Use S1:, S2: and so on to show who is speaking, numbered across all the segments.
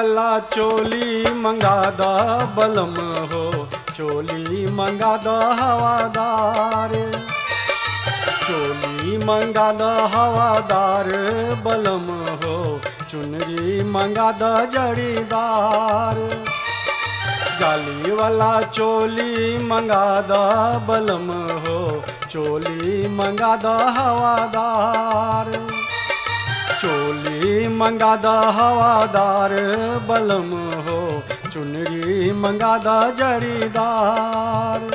S1: वाला चोली मंगा दा बलम हो, चोली मंगा दा हवादार, चोली मंगा दा हवादार बलम हो, चुनरी मंगा दा जड़ीदार। जाली वाला चोली मंगा दा बलम हो, चोली मंगा दा हवादार, चोली मंगा दा हवादार बलम हो, चुनरी मंगा दा जड़ीदार।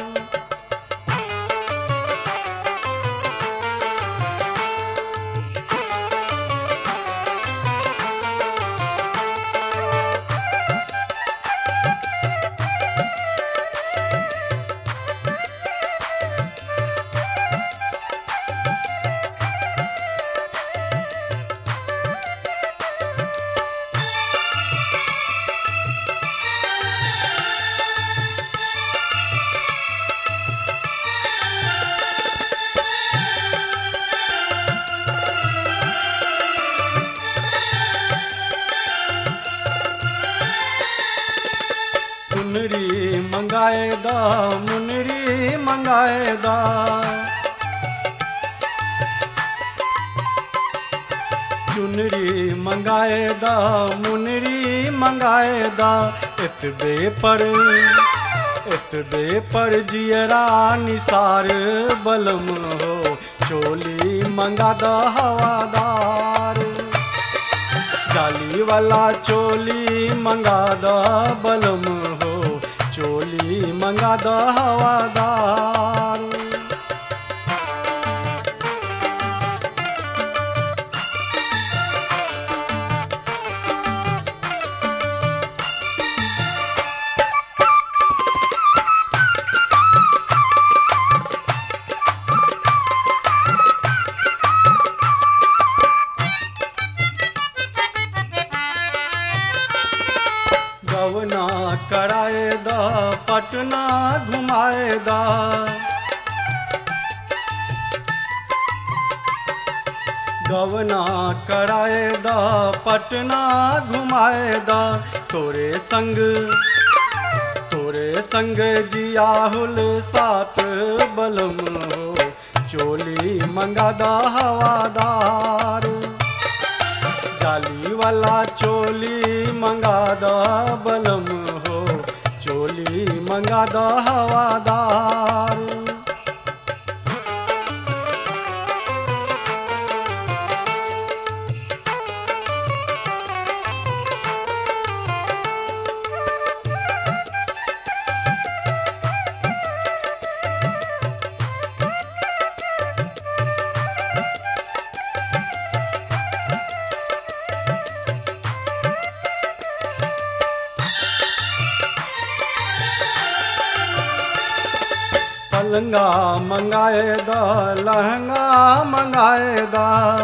S1: मुनरी मंगाए दा, मुनरी मंगाए दा, चुनरी मंगाए दा, मुनरी मंगाए दा। इतबे पर जियरा निसार बलम हो, चोली मंगा दा हवादार। जाली वाला चोली मंगा दा बलम हो, चोली मंगा दा हवादार। गवना कराए दा, पटना घुमाए दा, गवना कराए दा, पटना घुमाए दा। तोरे संग जियाहुल साथ बलम हो, चोली मंगा दा हवादार। जाली वाला चोली मंगा दा बलम हो, चोली मंगा दा हवादार। पलंगा मंगाए दा, लहंगा मंगाए दा,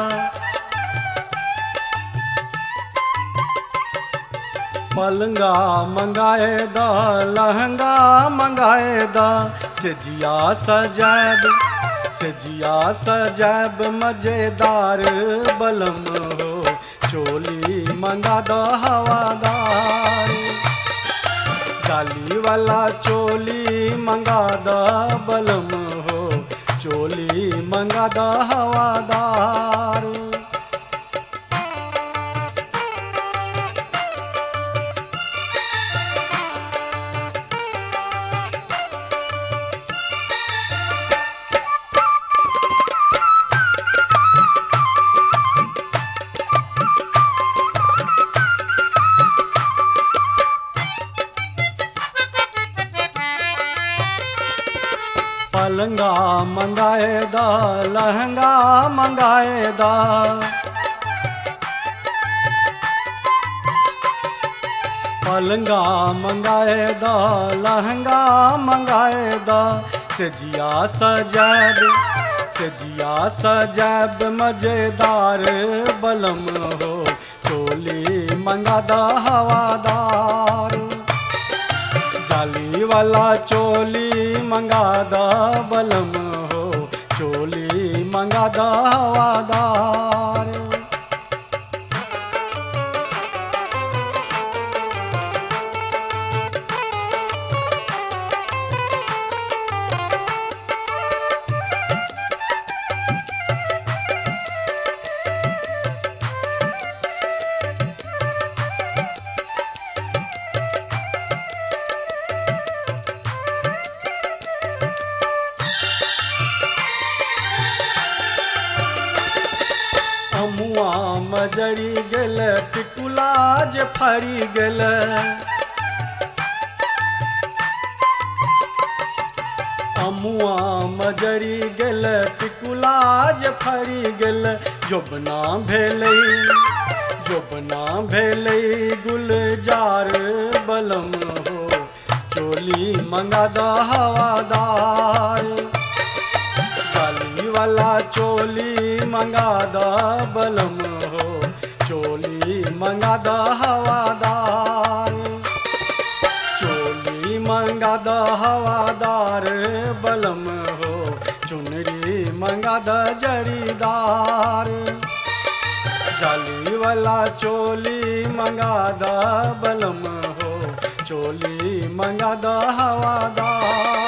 S1: पलंगा मंगाए दा, लहंगा मंगाए दा। सजिया सजैब मजेदार बलम हो, चोली मंगा दा हवादार। जाली वाला चोली मंगा दा बलम हो, चोली मंगा दा हवादार। पलंगा मंगाए दा, लहंगा मंगाए दा, पलंगा मंगाए दा, लहंगा मंगाए दा। सजिया सजैब मजेदार बलम हो, चोली मंगा दा हवादार। जाली वाला चोली मंगा दा बलम हो, चोली मंगा दा हवादार। मजरी गेल टिकुला जे फरी गेल अमुआ मजरी गेल टिकुला जे फरी गेल जोबना भेलै गुलजार बलम हो चोली मंगा द हवादार जाली वाला चोली मंगा द बलम हो चोली मंगा द हवादार चोली मंगा द हवादार बलम हो चुनरी मंगा द जरीदार जाली वाला चोली मंगा द बलम हो चोली मंगा द हवादार